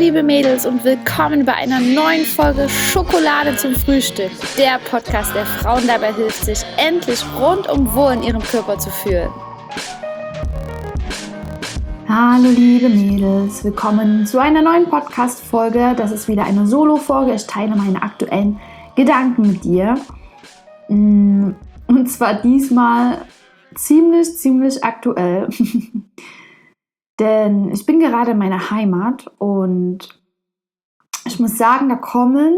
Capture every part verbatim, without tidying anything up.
liebe Mädels und willkommen bei einer neuen Folge Schokolade zum Frühstück. Der Podcast, der Frauen dabei hilft, sich endlich rundum wohl in ihrem Körper zu fühlen. Hallo liebe Mädels, willkommen zu einer neuen Podcast-Folge. Das ist wieder eine Solo-Folge. Ich teile meine aktuellen Gedanken mit dir. Und zwar diesmal ziemlich, ziemlich aktuell. Denn ich bin gerade in meiner Heimat und ich muss sagen, da kommen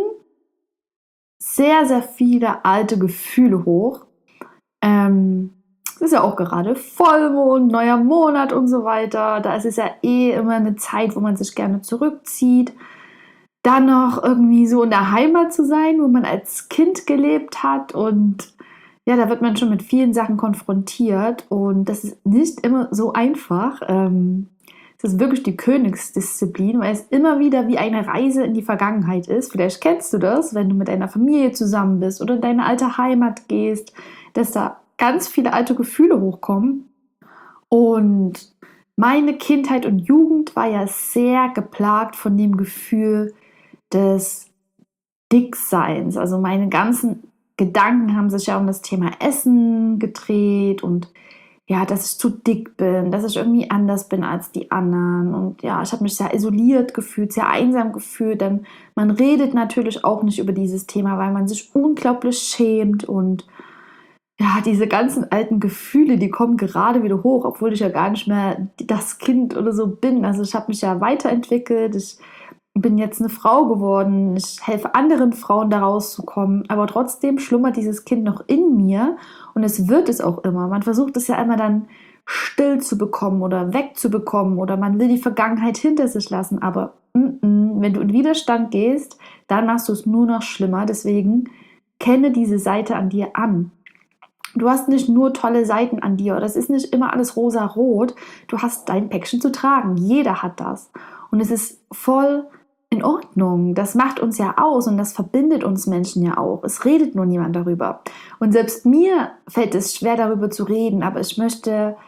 sehr, sehr viele alte Gefühle hoch. Ähm, es ist ja auch gerade Vollmond, neuer Monat und so weiter. Da ist es ja eh immer eine Zeit, wo man sich gerne zurückzieht. Dann noch irgendwie so in der Heimat zu sein, wo man als Kind gelebt hat, und ja, da wird man schon mit vielen Sachen konfrontiert und das ist nicht immer so einfach. Ähm, es ist wirklich die Königsdisziplin, weil es immer wieder wie eine Reise in die Vergangenheit ist. Vielleicht kennst du das, wenn du mit deiner Familie zusammen bist oder in deine alte Heimat gehst, dass da ganz viele alte Gefühle hochkommen. Und meine Kindheit und Jugend war ja sehr geplagt von dem Gefühl des Dickseins. Also meine ganzen Gedanken haben sich ja um das Thema Essen gedreht und ja, dass ich zu dick bin, dass ich irgendwie anders bin als die anderen, und ja, ich habe mich sehr isoliert gefühlt, sehr einsam gefühlt, denn man redet natürlich auch nicht über dieses Thema, weil man sich unglaublich schämt, und ja, diese ganzen alten Gefühle, die kommen gerade wieder hoch, obwohl ich ja gar nicht mehr das Kind oder so bin. Also ich habe mich ja weiterentwickelt, ich bin jetzt eine Frau geworden, ich helfe anderen Frauen da rauszukommen, aber trotzdem schlummert dieses Kind noch in mir und es wird es auch immer. Man versucht es ja immer dann still zu bekommen oder wegzubekommen oder man will die Vergangenheit hinter sich lassen, aber mm-mm, wenn du in Widerstand gehst, dann machst du es nur noch schlimmer. Deswegen kenne diese Seite an dir an. Du hast nicht nur tolle Seiten an dir, das ist nicht immer alles rosa-rot, du hast dein Päckchen zu tragen, jeder hat das und es ist voll in Ordnung. Das macht uns ja aus und das verbindet uns Menschen ja auch. Es redet nur niemand darüber. Und selbst mir fällt es schwer, darüber zu reden, aber ich möchte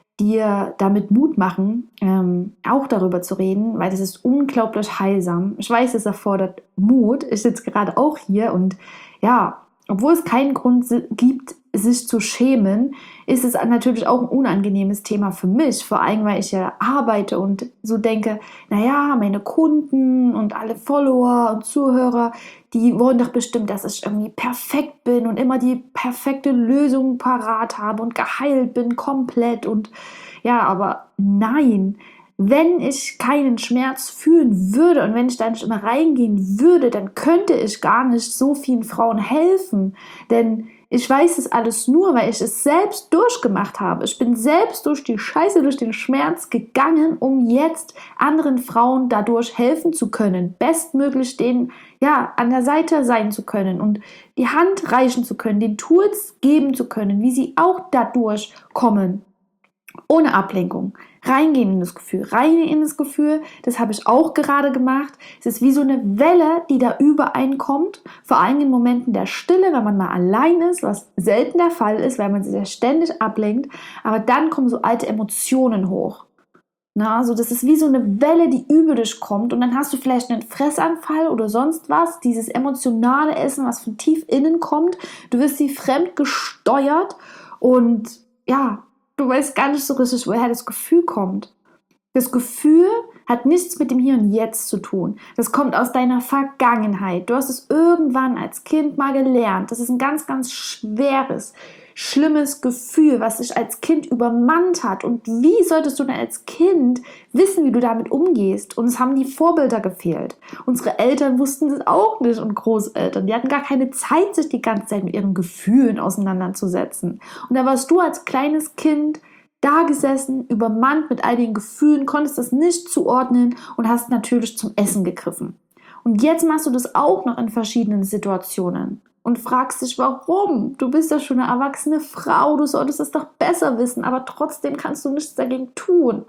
dir damit Mut machen, ähm, auch darüber zu reden, weil das ist unglaublich heilsam. Ich weiß, es erfordert Mut. Ich sitze gerade auch hier und ja, obwohl es keinen Grund gibt, sich zu schämen, ist es natürlich auch ein unangenehmes Thema für mich, vor allem, weil ich ja arbeite und so denke, naja, meine Kunden und alle Follower und Zuhörer, die wollen doch bestimmt, dass ich irgendwie perfekt bin und immer die perfekte Lösung parat habe und geheilt bin komplett, und ja, aber nein, wenn ich keinen Schmerz fühlen würde und wenn ich da nicht immer reingehen würde, dann könnte ich gar nicht so vielen Frauen helfen, denn ich weiß es alles nur, weil ich es selbst durchgemacht habe. Ich bin selbst durch die Scheiße, durch den Schmerz gegangen, um jetzt anderen Frauen dadurch helfen zu können, bestmöglich denen ja an der Seite sein zu können und die Hand reichen zu können, den Tools geben zu können, wie sie auch dadurch kommen. Ohne Ablenkung. Reingehen in das Gefühl. Reingehen in das Gefühl, das habe ich auch gerade gemacht. Es ist wie so eine Welle, die da übereinkommt. Vor allem in Momenten der Stille, wenn man mal allein ist, was selten der Fall ist, weil man sich ja ständig ablenkt. Aber dann kommen so alte Emotionen hoch. Na, also das ist wie so eine Welle, die über dich kommt, und dann hast du vielleicht einen Fressanfall oder sonst was. Dieses emotionale Essen, was von tief innen kommt. Du wirst sie fremd gesteuert und ja, du weißt gar nicht so richtig, woher das Gefühl kommt. Das Gefühl hat nichts mit dem Hier und Jetzt zu tun. Das kommt aus deiner Vergangenheit. Du hast es irgendwann als Kind mal gelernt. Das ist ein ganz, ganz schweres, schlimmes Gefühl, was dich als Kind übermannt hat. Und wie solltest du denn als Kind wissen, wie du damit umgehst? Uns haben die Vorbilder gefehlt. Unsere Eltern wussten das auch nicht und Großeltern. Die hatten gar keine Zeit, sich die ganze Zeit mit ihren Gefühlen auseinanderzusetzen. Und da warst du als kleines Kind da gesessen, übermannt mit all den Gefühlen, konntest das nicht zuordnen und hast natürlich zum Essen gegriffen. Und jetzt machst du das auch noch in verschiedenen Situationen und fragst dich, warum? Du bist ja schon eine erwachsene Frau, du solltest es doch besser wissen, aber trotzdem kannst du nichts dagegen tun.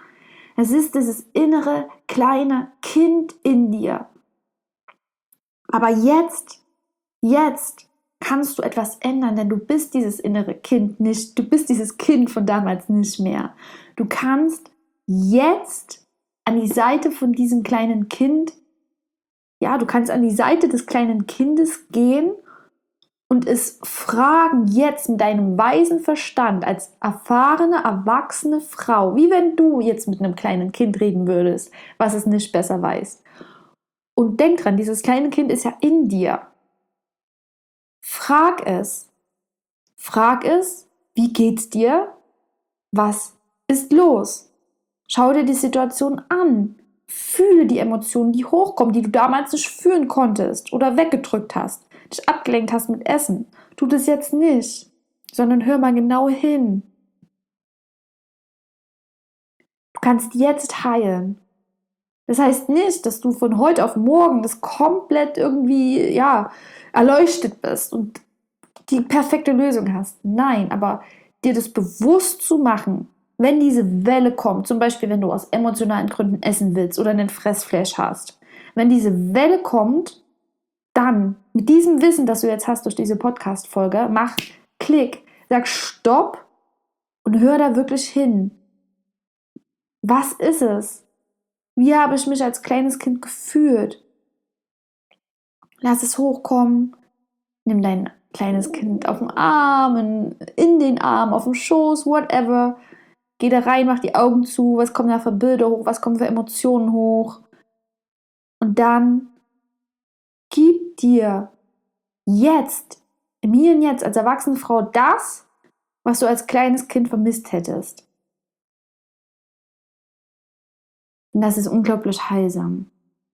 Es ist dieses innere, kleine Kind in dir. Aber jetzt, jetzt kannst du etwas ändern, denn du bist dieses innere Kind nicht, du bist dieses Kind von damals nicht mehr. Du kannst jetzt an die Seite von diesem kleinen Kind, ja, du kannst an die Seite des kleinen Kindes gehen und es fragen jetzt mit deinem weisen Verstand als erfahrene, erwachsene Frau, wie wenn du jetzt mit einem kleinen Kind reden würdest, was es nicht besser weiß. Und denk dran, dieses kleine Kind ist ja in dir. Frag es. Frag es, wie geht's dir? Was ist los? Schau dir die Situation an. Fühle die Emotionen, die hochkommen, die du damals nicht fühlen konntest oder weggedrückt hast, dich abgelenkt hast mit Essen. Tu das jetzt nicht, sondern hör mal genau hin. Du kannst jetzt heilen. Das heißt nicht, dass du von heute auf morgen das komplett irgendwie, ja, erleuchtet bist und die perfekte Lösung hast. Nein, aber dir das bewusst zu machen, wenn diese Welle kommt, zum Beispiel wenn du aus emotionalen Gründen essen willst oder einen Fressflash hast, wenn diese Welle kommt, dann mit diesem Wissen, das du jetzt hast durch diese Podcast-Folge, mach Klick, sag Stopp und hör da wirklich hin. Was ist es? Wie habe ich mich als kleines Kind gefühlt? Lass es hochkommen, nimm dein kleines Kind auf den Arm, in, in den Arm, auf dem Schoß, whatever. Geh da rein, mach die Augen zu, was kommen da für Bilder hoch, was kommen für Emotionen hoch. Und dann gib dir jetzt, im Hier und Jetzt, als erwachsene Frau das, was du als kleines Kind vermisst hättest. Und das ist unglaublich heilsam.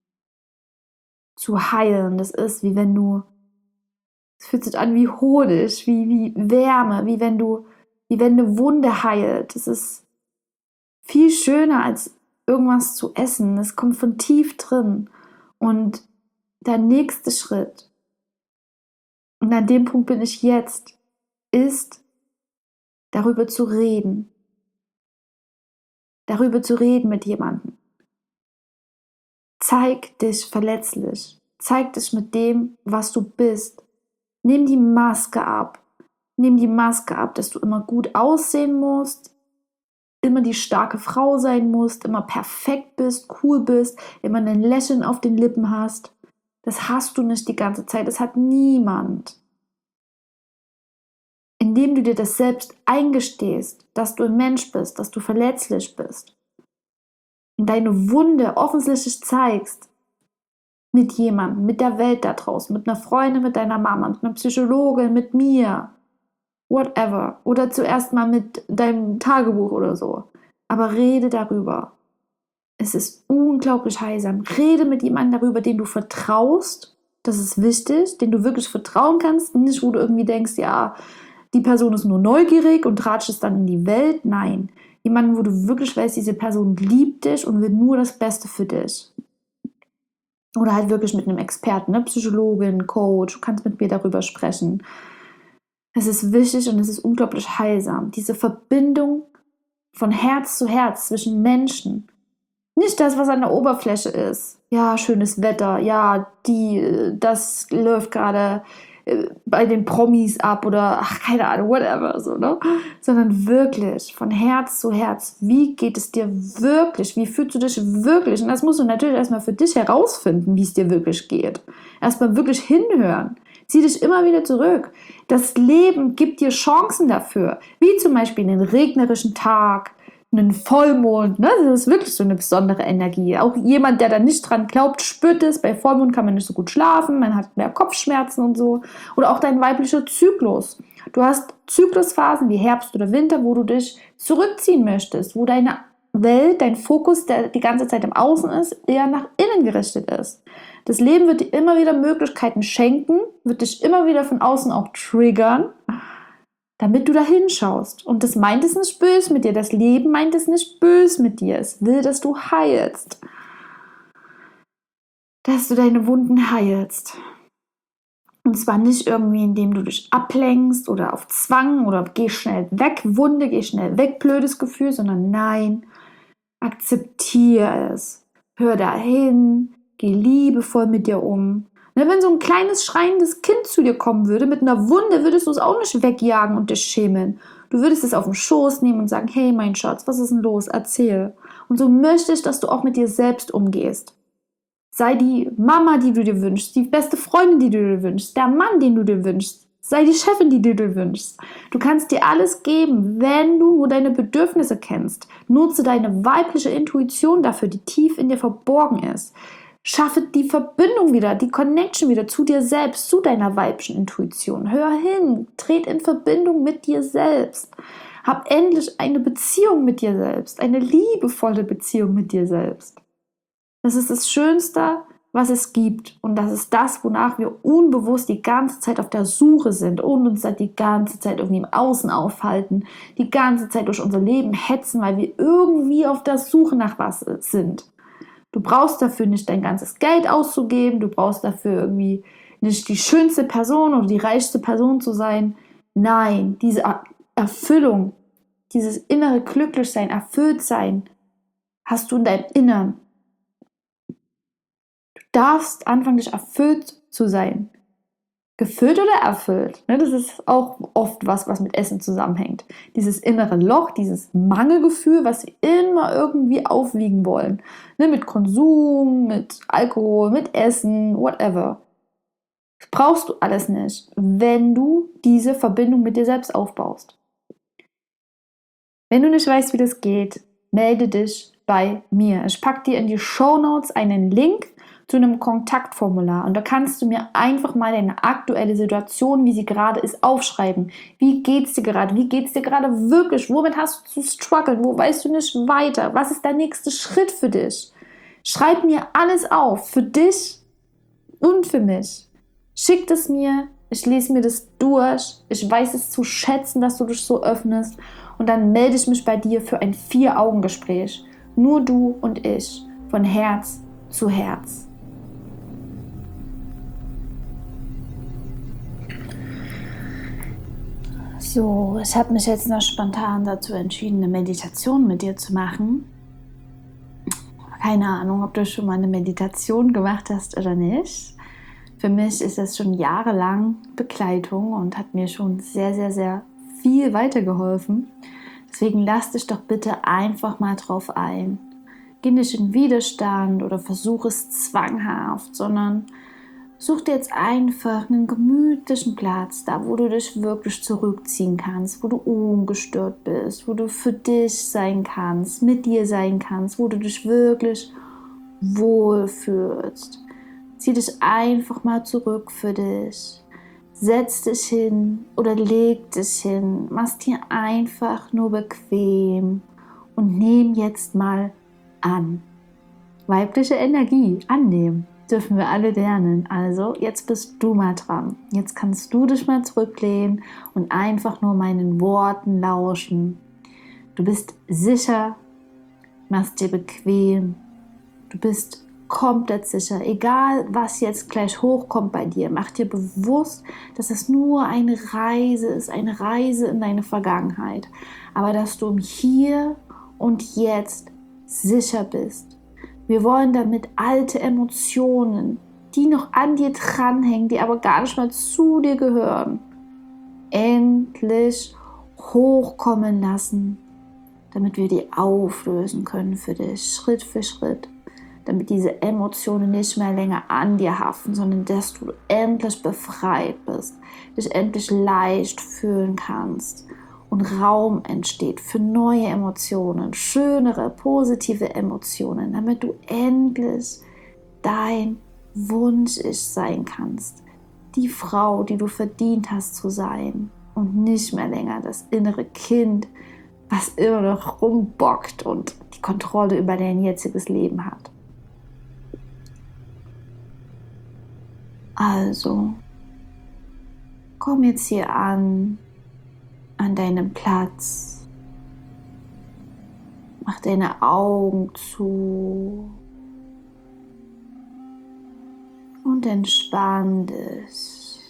Zu heilen, das ist wie wenn du, es fühlt sich an wie Honig, wie, wie Wärme, wie wenn du, wie wenn eine Wunde heilt. Es ist viel schöner als irgendwas zu essen. Es kommt von tief drin. Und der nächste Schritt, und an dem Punkt bin ich jetzt, ist, darüber zu reden. Darüber zu reden mit jemandem. Zeig dich verletzlich. Zeig dich mit dem, was du bist. Nimm die Maske ab. Nimm die Maske ab, dass du immer gut aussehen musst, immer die starke Frau sein musst, immer perfekt bist, cool bist, immer ein Lächeln auf den Lippen hast. Das hast du nicht die ganze Zeit. Das hat niemand. Indem du dir das selbst eingestehst, dass du ein Mensch bist, dass du verletzlich bist und deine Wunde offensichtlich zeigst mit jemandem, mit der Welt da draußen, mit einer Freundin, mit deiner Mama, mit einer Psychologin, mit mir, whatever. Oder zuerst mal mit deinem Tagebuch oder so. Aber rede darüber. Es ist unglaublich heilsam. Rede mit jemandem darüber, den du vertraust. Das ist wichtig, den du wirklich vertrauen kannst. Nicht, wo du irgendwie denkst, ja, die Person ist nur neugierig und tratscht es dann in die Welt. Nein. Jemanden, wo du wirklich weißt, diese Person liebt dich und will nur das Beste für dich. Oder halt wirklich mit einem Experten, ne? Psychologin, Coach, du kannst mit mir darüber sprechen. Es ist wichtig und es ist unglaublich heilsam. Diese Verbindung von Herz zu Herz zwischen Menschen. Nicht das, was an der Oberfläche ist. Ja, schönes Wetter, ja, die, das läuft gerade bei den Promis ab oder ach, keine Ahnung, whatever, so, ne? Sondern wirklich von Herz zu Herz. Wie geht es dir wirklich? Wie fühlst du dich wirklich? Und das musst du natürlich erstmal für dich herausfinden, wie es dir wirklich geht. Erstmal wirklich hinhören. Zieh dich immer wieder zurück. Das Leben gibt dir Chancen dafür. Wie zum Beispiel einen regnerischen Tag, einen Vollmond, ne? Das ist wirklich so eine besondere Energie. Auch jemand, der da nicht dran glaubt, spürt es. Bei Vollmond kann man nicht so gut schlafen, man hat mehr Kopfschmerzen und so. Oder auch dein weiblicher Zyklus. Du hast Zyklusphasen wie Herbst oder Winter, wo du dich zurückziehen möchtest, wo deine Welt, dein Fokus, der die ganze Zeit im Außen ist, eher nach innen gerichtet ist. Das Leben wird dir immer wieder Möglichkeiten schenken, wird dich immer wieder von außen auch triggern, damit du da hinschaust. Und das meint es nicht böse mit dir. Das Leben meint es nicht böse mit dir. Es will, dass du heilst. Dass du deine Wunden heilst. Und zwar nicht irgendwie, indem du dich ablenkst oder auf Zwang oder geh schnell weg, Wunde, geh schnell weg, blödes Gefühl, sondern nein, akzeptiere es. Hör da hin, geh liebevoll mit dir um. Wenn so ein kleines schreiendes Kind zu dir kommen würde, mit einer Wunde, würdest du es auch nicht wegjagen und dich schämen. Du würdest es auf den Schoß nehmen und sagen, hey mein Schatz, was ist denn los? Erzähl. Und so möchte ich, dass du auch mit dir selbst umgehst. Sei die Mama, die du dir wünschst, die beste Freundin, die du dir wünschst, der Mann, den du dir wünschst. Sei die Chefin, die du dir wünschst. Du kannst dir alles geben, wenn du nur deine Bedürfnisse kennst. Nutze deine weibliche Intuition dafür, die tief in dir verborgen ist. Schaffe die Verbindung wieder, die Connection wieder zu dir selbst, zu deiner weiblichen Intuition. Hör hin, tret in Verbindung mit dir selbst. Hab endlich eine Beziehung mit dir selbst, eine liebevolle Beziehung mit dir selbst. Das ist das Schönste, was es gibt. Und das ist das, wonach wir unbewusst die ganze Zeit auf der Suche sind und uns dann die ganze Zeit irgendwie im Außen aufhalten, die ganze Zeit durch unser Leben hetzen, weil wir irgendwie auf der Suche nach was sind. Du brauchst dafür nicht dein ganzes Geld auszugeben, du brauchst dafür irgendwie nicht die schönste Person oder die reichste Person zu sein. Nein, diese Erfüllung, dieses innere Glücklichsein, Erfülltsein hast du in deinem Innern. Du darfst anfangen, dich erfüllt zu sein. Gefüllt oder erfüllt? Das ist auch oft was, was mit Essen zusammenhängt. Dieses innere Loch, dieses Mangelgefühl, was wir immer irgendwie aufwiegen wollen. Mit Konsum, mit Alkohol, mit Essen, whatever. Das brauchst du alles nicht, wenn du diese Verbindung mit dir selbst aufbaust. Wenn du nicht weißt, wie das geht, melde dich bei mir. Ich packe dir in die Shownotes einen Link zu einem Kontaktformular und da kannst du mir einfach mal deine aktuelle Situation, wie sie gerade ist, aufschreiben. Wie geht's dir gerade? Wie geht's dir gerade wirklich? Womit hast du zu strugglen? Wo weißt du nicht weiter? Was ist der nächste Schritt für dich? Schreib mir alles auf, für dich und für mich. Schick es mir, ich lese mir das durch, ich weiß es zu schätzen, dass du dich so öffnest und dann melde ich mich bei dir für ein Vier-Augen-Gespräch. Nur du und ich, von Herz zu Herz. So, ich habe mich jetzt noch spontan dazu entschieden, eine Meditation mit dir zu machen. Keine Ahnung, ob du schon mal eine Meditation gemacht hast oder nicht. Für mich ist das schon jahrelang Begleitung und hat mir schon sehr, sehr, sehr viel weitergeholfen. Deswegen lass dich doch bitte einfach mal drauf ein. Geh nicht in Widerstand oder versuch es zwanghaft, sondern such dir jetzt einfach einen gemütlichen Platz, da wo du dich wirklich zurückziehen kannst, wo du ungestört bist, wo du für dich sein kannst, mit dir sein kannst, wo du dich wirklich wohlfühlst. Zieh dich einfach mal zurück für dich. Setz dich hin oder leg dich hin. Mach's dir einfach nur bequem und nimm jetzt mal an. Weibliche Energie annehmen dürfen wir alle lernen. Also jetzt bist du mal dran. Jetzt kannst du dich mal zurücklehnen und einfach nur meinen Worten lauschen. Du bist sicher, machst dir bequem. Du bist komplett sicher. Egal, was jetzt gleich hochkommt bei dir, mach dir bewusst, dass es nur eine Reise ist, eine Reise in deine Vergangenheit. Aber dass du im Hier und Jetzt sicher bist. Wir wollen damit alte Emotionen, die noch an dir dranhängen, die aber gar nicht mal zu dir gehören, endlich hochkommen lassen, damit wir die auflösen können für dich, Schritt für Schritt, damit diese Emotionen nicht mehr länger an dir haften, sondern dass du endlich befreit bist, dich endlich leicht fühlen kannst und Raum entsteht für neue Emotionen, schönere, positive Emotionen, damit du endlich dein Wunsch-Ich sein kannst. Die Frau, die du verdient hast zu sein und nicht mehr länger das innere Kind, was immer noch rumbockt und die Kontrolle über dein jetziges Leben hat. Also, komm jetzt hier an, an deinem Platz. Mach deine Augen zu und entspann dich.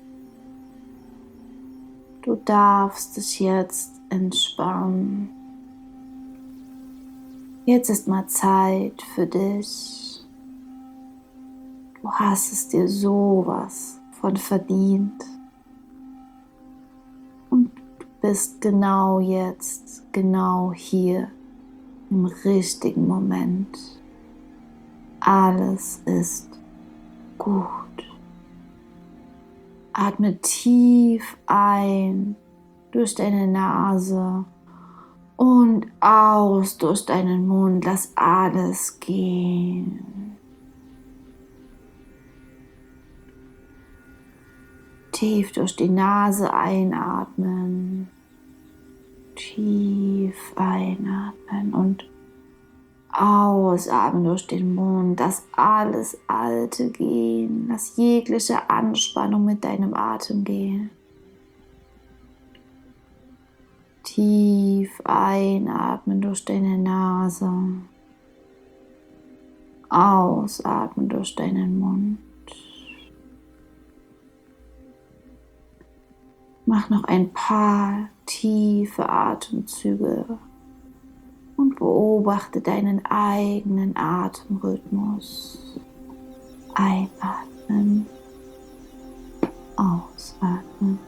Du darfst dich jetzt entspannen. Jetzt ist mal Zeit für dich. Du hast es dir sowas von verdient. Und du bist genau jetzt, genau hier. im richtigen Moment. Alles ist gut. Atme tief ein durch deine Nase und aus durch deinen Mund. Lass alles gehen. Tief durch die Nase einatmen. Tief einatmen und ausatmen durch den Mund. Lass alles Alte gehen. Lass jegliche Anspannung mit deinem Atem gehen. Tief einatmen durch deine Nase. Ausatmen durch deinen Mund. Mach noch ein paar tiefe Atemzüge und beobachte deinen eigenen Atemrhythmus. Einatmen, ausatmen.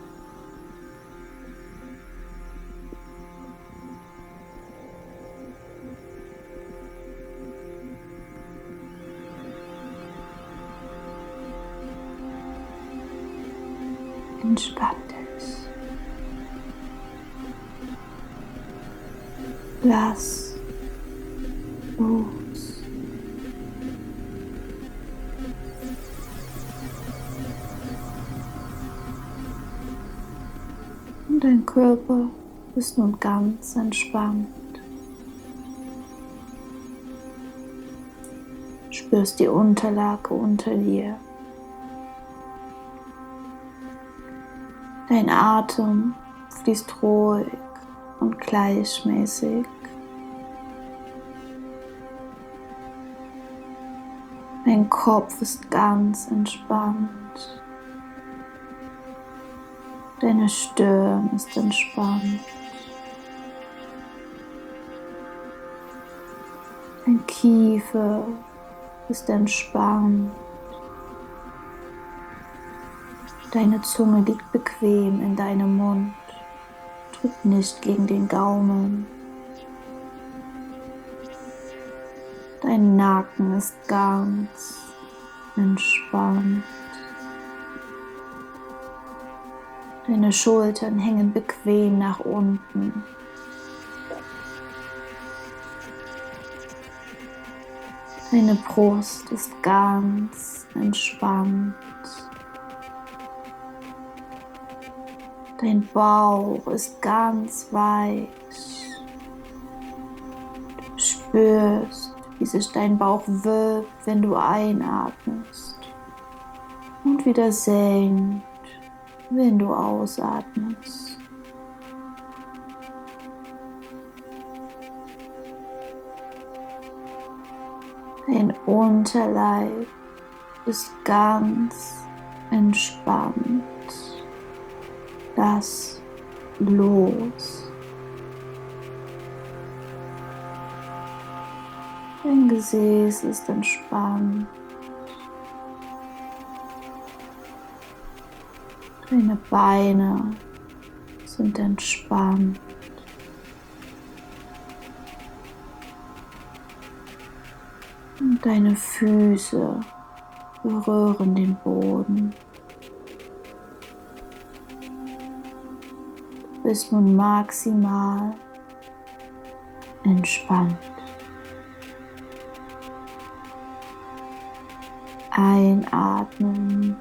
Entspann dich. Lass los. Und dein Körper ist nun ganz entspannt. Spürst die Unterlage unter dir. Dein Atem fließt ruhig und gleichmäßig. Dein Kopf ist ganz entspannt. Deine Stirn ist entspannt. Dein Kiefer ist entspannt. Deine Zunge liegt bequem in deinem Mund, drückt nicht gegen den Gaumen. Dein Nacken ist ganz entspannt. Deine Schultern hängen bequem nach unten. Deine Brust ist ganz entspannt. Dein Bauch ist ganz weich. Du spürst, wie sich dein Bauch wölbt, wenn du einatmest und wieder senkt, wenn du ausatmest. Dein Unterleib ist ganz entspannt. Lass los. Dein Gesäß ist entspannt. Deine Beine sind entspannt. Und deine Füße berühren den Boden. Du bist nun maximal entspannt. Einatmen.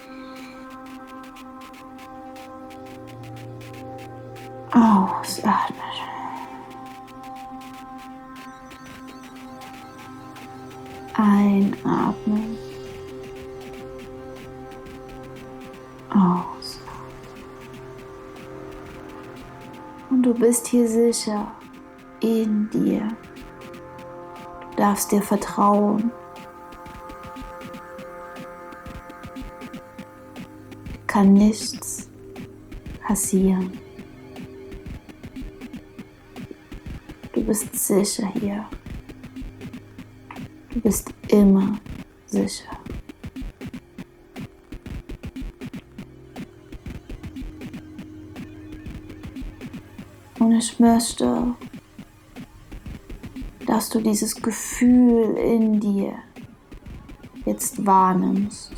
Ausatmen. Einatmen. Ausatmen. Und du bist hier sicher in dir. Du darfst dir vertrauen. Kann nichts passieren. Du bist sicher hier. Du bist immer sicher. Und ich möchte, dass du dieses Gefühl in dir jetzt wahrnimmst.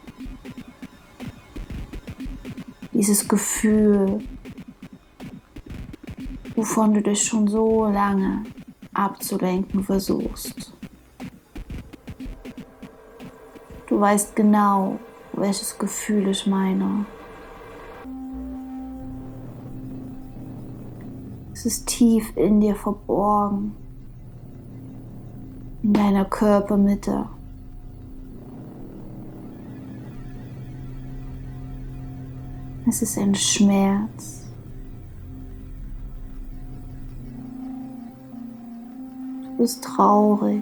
Dieses Gefühl, wovon du dich schon so lange abzulenken versuchst. Du weißt genau, welches Gefühl ich meine. Es ist tief in dir verborgen, in deiner Körpermitte. Es ist ein Schmerz. Du bist traurig.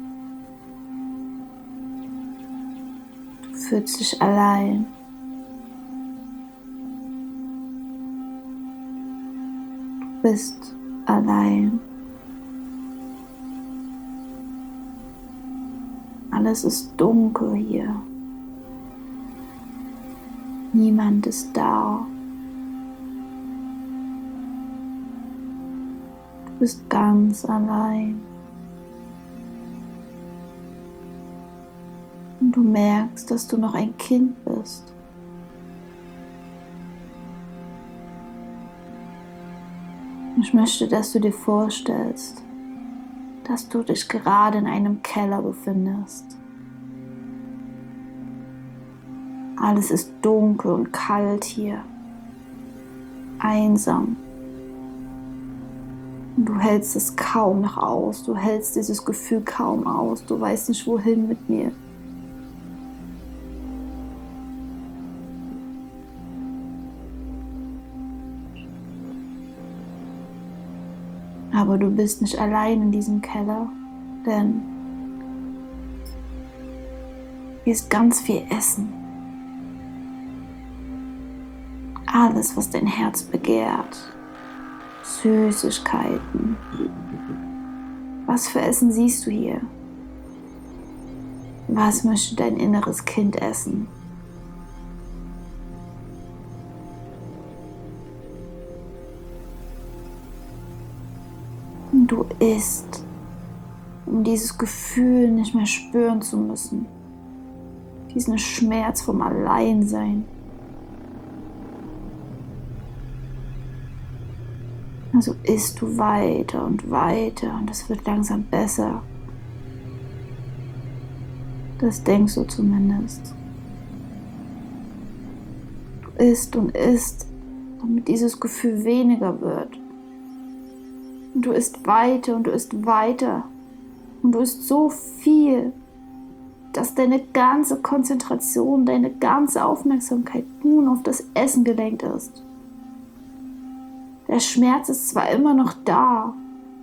Du fühlst dich allein. Du bist allein. Alles ist dunkel hier. Niemand ist da. Du bist ganz allein. Und du merkst, dass du noch ein Kind bist. Ich möchte, dass du dir vorstellst, dass du dich gerade in einem Keller befindest. Alles ist dunkel und kalt hier, einsam. Und du hältst es kaum noch aus, du hältst dieses Gefühl kaum aus, du weißt nicht, wohin mit mir. Aber du bist nicht allein in diesem Keller, denn hier ist ganz viel Essen. Alles, was dein Herz begehrt. Süßigkeiten. Was für Essen siehst du hier? Was möchte dein inneres Kind essen? Und du isst, um dieses Gefühl nicht mehr spüren zu müssen. Diesen Schmerz vom Alleinsein. Also isst du weiter und weiter und es wird langsam besser. Das denkst du zumindest. Du isst und isst, damit dieses Gefühl weniger wird. Und du isst weiter und du isst weiter. Und du isst so viel, dass deine ganze Konzentration, deine ganze Aufmerksamkeit nun auf das Essen gelenkt ist. Der Schmerz ist zwar immer noch da,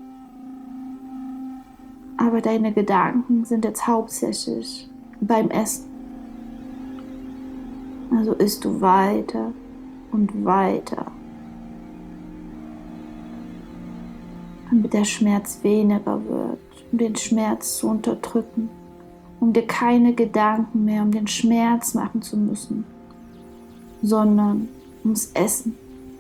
aber deine Gedanken sind jetzt hauptsächlich beim Essen. Also isst du weiter und weiter, damit der Schmerz weniger wird, um den Schmerz zu unterdrücken, um dir keine Gedanken mehr um den Schmerz machen zu müssen, sondern ums Essen.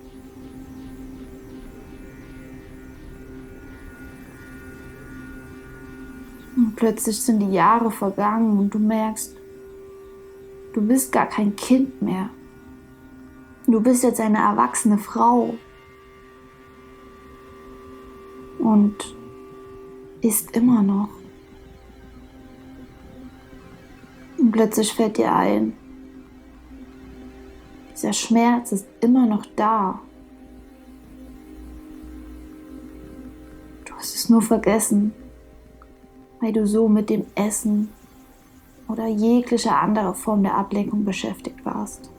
Und plötzlich sind die Jahre vergangen und du merkst, du bist gar kein Kind mehr. Du bist jetzt eine erwachsene Frau und isst immer noch. Und plötzlich fällt dir ein, dieser Schmerz ist immer noch da. Du hast es nur vergessen, weil du so mit dem Essen oder jeglicher andere Form der Ablenkung beschäftigt warst.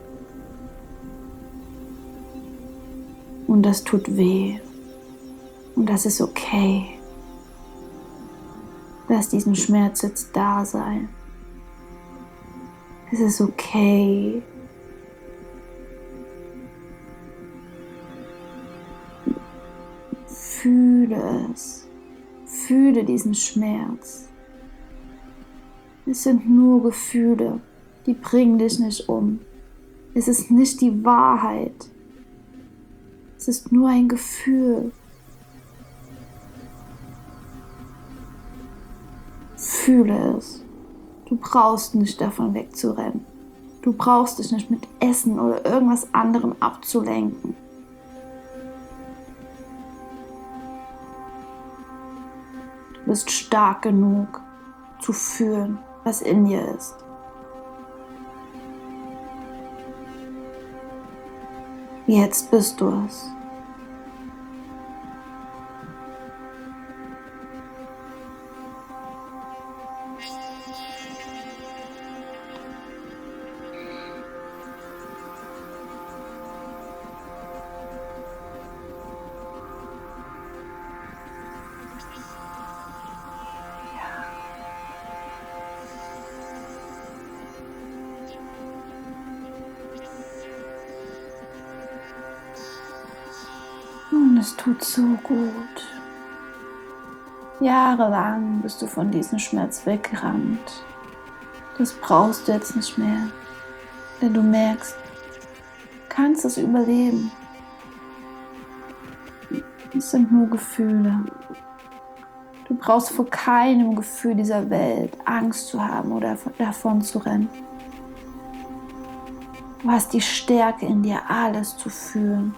Und das tut weh. Und das ist okay. Lass diesen Schmerz jetzt da sein. Es ist okay. Fühle es. Fühle diesen Schmerz. Es sind nur Gefühle, die bringen dich nicht um. Es ist nicht die Wahrheit. Es ist nur ein Gefühl. Fühle es. Du brauchst nicht davon wegzurennen. Du brauchst dich nicht mit Essen oder irgendwas anderem abzulenken. Du bist stark genug zu fühlen, was in dir ist. Jetzt bist du es. Und es tut so gut. Jahrelang bist du von diesem Schmerz weggerannt. Das brauchst du jetzt nicht mehr, denn du merkst, du kannst es überleben. Es sind nur Gefühle. Du brauchst vor keinem Gefühl dieser Welt Angst zu haben oder davon zu rennen. Du hast die Stärke in dir, alles zu fühlen.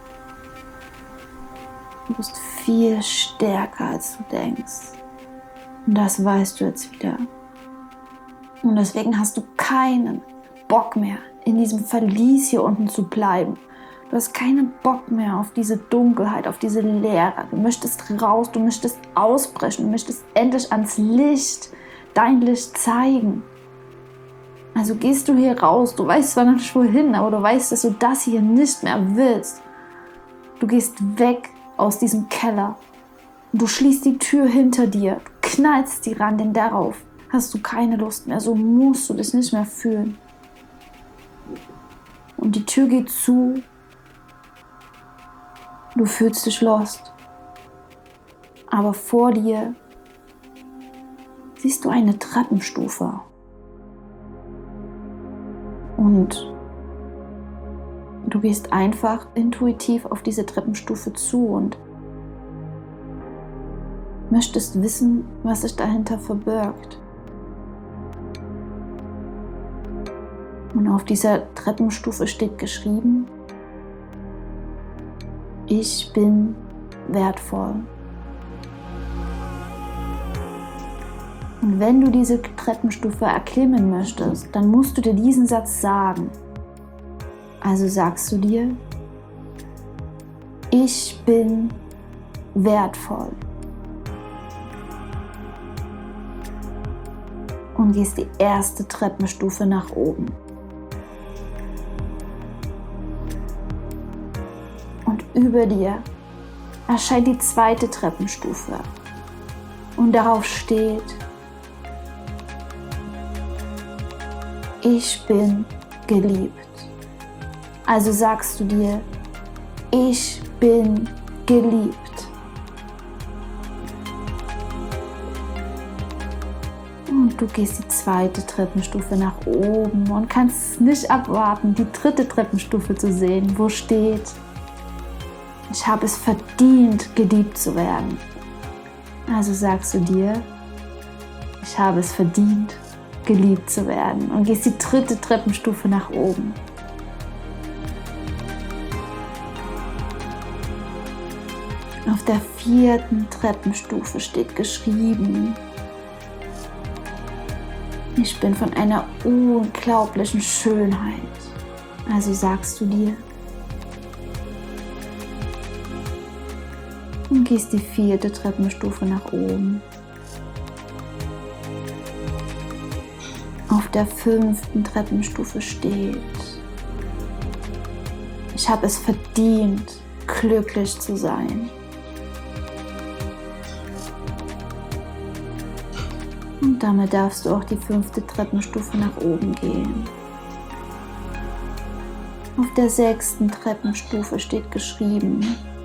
Du bist viel stärker, als du denkst. Und das weißt du jetzt wieder. Und deswegen hast du keinen Bock mehr, in diesem Verlies hier unten zu bleiben. Du hast keinen Bock mehr auf diese Dunkelheit, auf diese Leere. Du möchtest raus, du möchtest ausbrechen, du möchtest endlich ans Licht, dein Licht zeigen. Also gehst du hier raus, du weißt zwar noch nicht wohin, aber du weißt, dass du das hier nicht mehr willst. Du gehst weg aus diesem Keller. Und du schließt die Tür hinter dir, du knallst die ran, denn darauf hast du keine Lust mehr, so musst du dich nicht mehr fühlen. Und die Tür geht zu, du fühlst dich lost. Aber vor dir siehst du eine Treppenstufe. Und du gehst einfach intuitiv auf diese Treppenstufe zu und möchtest wissen, was sich dahinter verbirgt. Und auf dieser Treppenstufe steht geschrieben: Ich bin wertvoll. Und wenn du diese Treppenstufe erklimmen möchtest, dann musst du dir diesen Satz sagen. Also sagst du dir: Ich bin wertvoll. Und gehst die erste Treppenstufe nach oben. Und über dir erscheint die zweite Treppenstufe. Und darauf steht: Ich bin geliebt. Also sagst du dir: Ich bin geliebt. Und du gehst die zweite Treppenstufe nach oben und kannst es nicht abwarten, die dritte Treppenstufe zu sehen, wo steht: Ich habe es verdient, geliebt zu werden. Also sagst du dir: Ich habe es verdient, geliebt zu werden. Und gehst die dritte Treppenstufe nach oben. Auf der vierten Treppenstufe steht geschrieben: Ich bin von einer unglaublichen Schönheit. Also sagst du dir und gehst die vierte Treppenstufe nach oben. Auf der fünften Treppenstufe steht: Ich habe es verdient, glücklich zu sein. Und damit darfst du auch die fünfte Treppenstufe nach oben gehen. Auf der sechsten Treppenstufe steht geschrieben: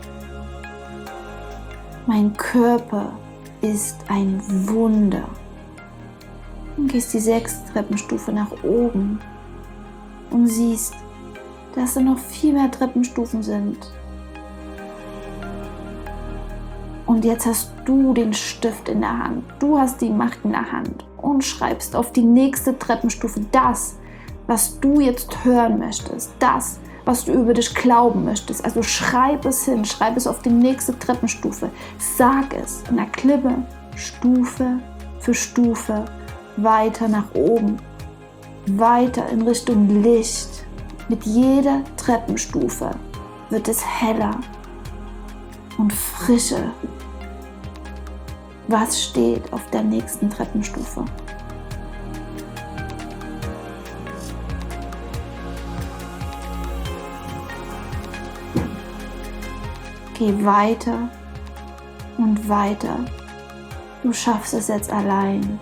Mein Körper ist ein Wunder. Und gehst die sechste Treppenstufe nach oben und siehst, dass da noch viel mehr Treppenstufen sind. Und jetzt hast du den Stift in der Hand, du hast die Macht in der Hand und schreibst auf die nächste Treppenstufe das, was du jetzt hören möchtest, das, was du über dich glauben möchtest. Also schreib es hin, schreib es auf die nächste Treppenstufe, sag es und erklimme Stufe für Stufe weiter nach oben, weiter in Richtung Licht. Mit jeder Treppenstufe wird es heller und frischer. Was steht auf der nächsten Treppenstufe? Geh weiter und weiter. Du schaffst es jetzt allein.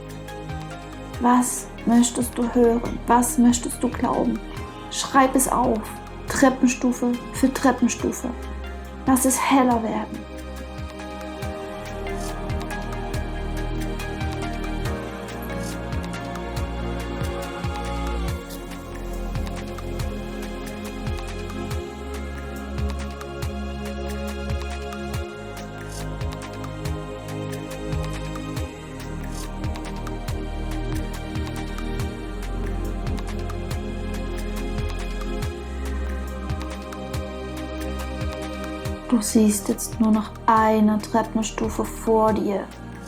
Was möchtest du hören? Was möchtest du glauben? Schreib es auf, Treppenstufe für Treppenstufe. Lass es heller werden. Du siehst jetzt nur noch eine Treppenstufe vor dir.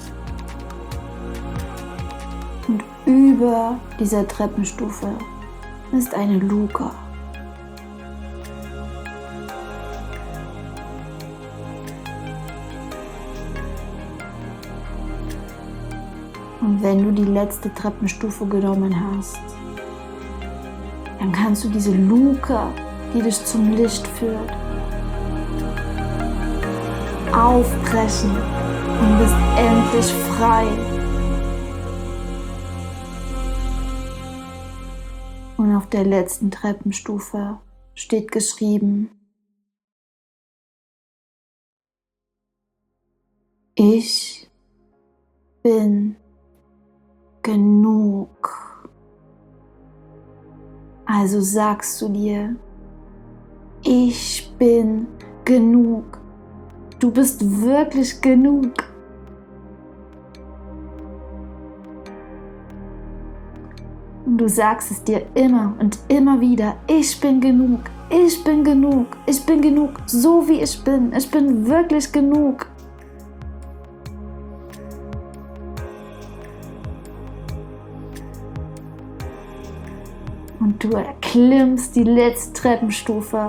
Und über dieser Treppenstufe ist eine Luke. Und wenn du die letzte Treppenstufe genommen hast, dann kannst du diese Luke, die dich zum Licht führt, aufbrechen und bist endlich frei. Und auf der letzten Treppenstufe steht geschrieben: Ich bin genug. Also sagst du dir: Ich bin genug. Du bist wirklich genug. Und du sagst es dir immer und immer wieder: Ich bin genug, ich bin genug, ich bin genug, so wie ich bin. Ich bin wirklich genug. Und du erklimmst die letzte Treppenstufe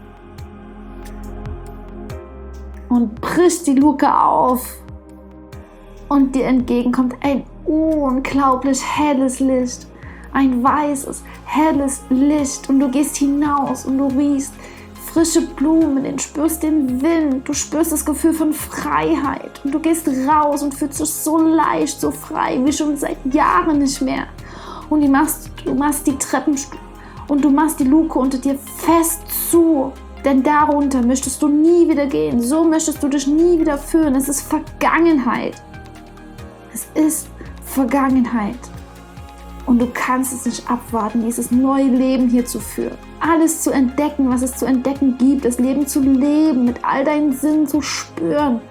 und brichst die Luke auf und dir entgegenkommt ein unglaublich helles Licht, ein weißes, helles Licht, und du gehst hinaus und du riechst frische Blumen, du spürst den Wind, du spürst das Gefühl von Freiheit und du gehst raus und fühlst dich so leicht, so frei wie schon seit Jahren nicht mehr. Und du machst, du machst die Treppenstufe und du machst die Luke unter dir fest zu. Denn darunter möchtest du nie wieder gehen. So möchtest du dich nie wieder fühlen. Es ist Vergangenheit. Es ist Vergangenheit. Und du kannst es nicht abwarten, dieses neue Leben hier zu führen. Alles zu entdecken, was es zu entdecken gibt. Das Leben zu leben, mit all deinen Sinnen zu spüren.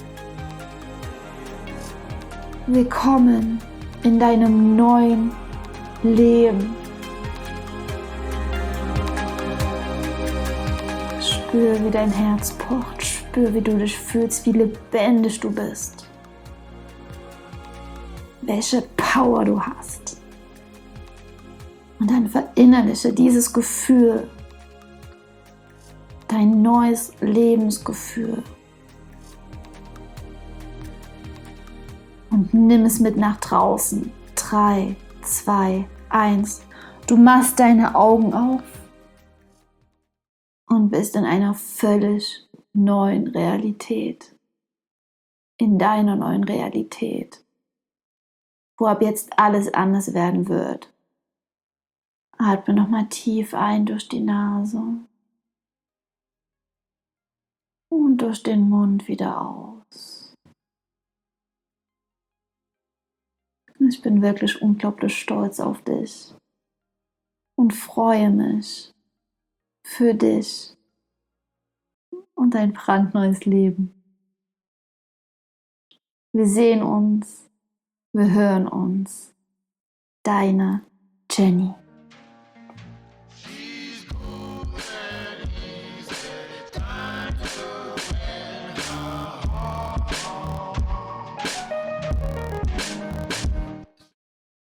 Willkommen in deinem neuen Leben. Spür, wie dein Herz pocht, spür, wie du dich fühlst, wie lebendig du bist. Welche Power du hast. Und dann verinnerliche dieses Gefühl, dein neues Lebensgefühl. Und nimm es mit nach draußen. Drei, zwei, eins. Du machst deine Augen auf und bist in einer völlig neuen Realität. In deiner neuen Realität, wo ab jetzt alles anders werden wird. Atme nochmal tief ein durch die Nase und durch den Mund wieder aus. Ich bin wirklich unglaublich stolz auf dich und freue mich für dich und dein brandneues Leben. Wir sehen uns. Wir hören uns. Deine Jenny. She's cool and easy, time to win.